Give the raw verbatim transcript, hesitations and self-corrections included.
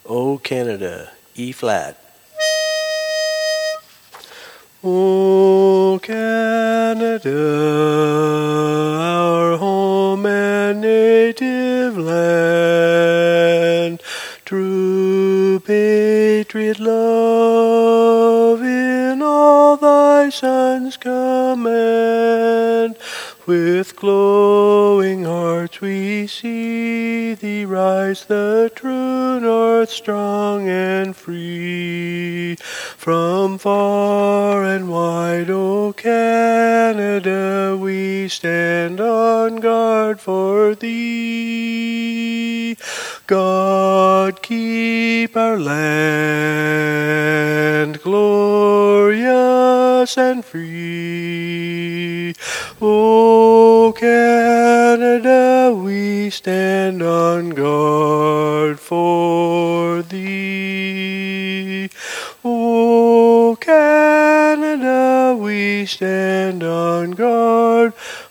O Canada, E flat. O Canada, our home and native land, true patriot love in all thy sons command. With glowing hearts we see thee rise, the true north strong and free. From far and wide, O Canada, we stand on guard for thee. God keep our land glorious and free. O Canada, we stand on guard for thee. O Canada, we stand on guard